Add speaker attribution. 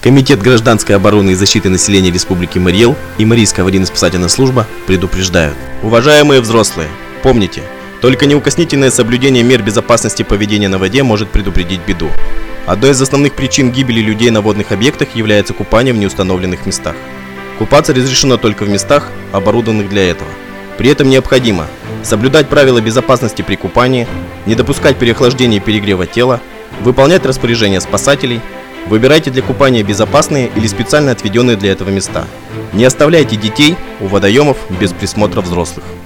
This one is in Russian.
Speaker 1: Комитет гражданской обороны и защиты населения Республики Марий-Эл и Марийская аварийно-спасательная служба предупреждают. Уважаемые взрослые, помните, только неукоснительное соблюдение мер безопасности поведения на воде может предупредить беду. Одной из основных причин гибели людей на водных объектах является купание в неустановленных местах. Купаться разрешено только в местах, оборудованных для этого. При этом необходимо соблюдать правила безопасности при купании, не допускать переохлаждения и перегрева тела, выполнять распоряжения спасателей. Выбирайте для купания безопасные или специально отведенные для этого места. Не оставляйте детей у водоемов без присмотра взрослых.